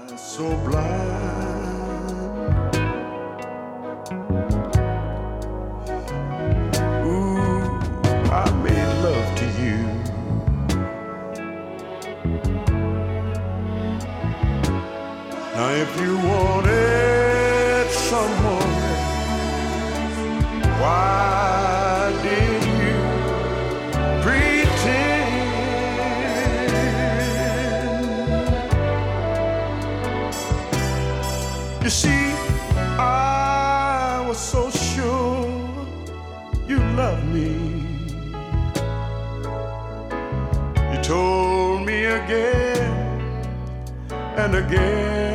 so blind. Ooh, I made love to you. Now if you wanted someone else, why did you pretend? You see, I was so sure you loved me. You told me again and again